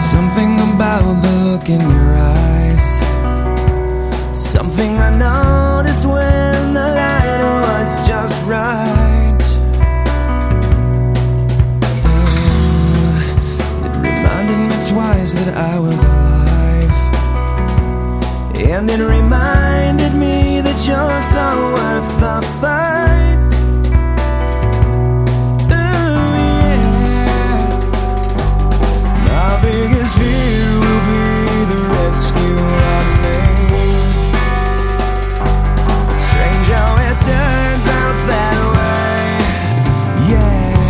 Something about the look in your eyes, something I noticed when the light was just right. It reminded me twice that I was alive, and it reminded me that you're so worth the fight. Ooh, yeah. My biggest fear will be the rescue of me. Strange how it turns out that way. Yeah.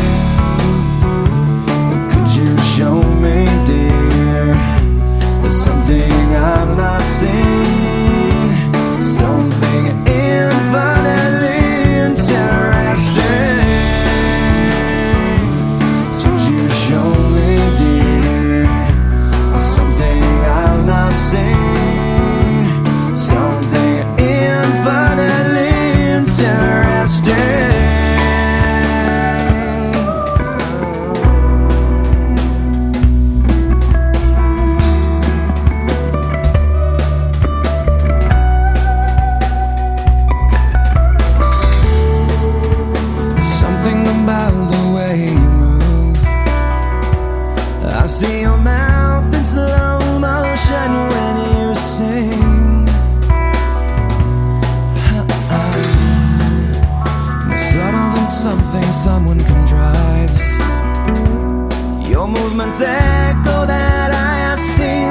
Could you show me, dear, something I've not seen, something infinitely interesting? Could you show me, dear, something I've not seen, something infinitely interesting? Something about the way you move. I see your mouth in slow motion when you sing. More subtle than something someone contrives. Your movements echo that I have seen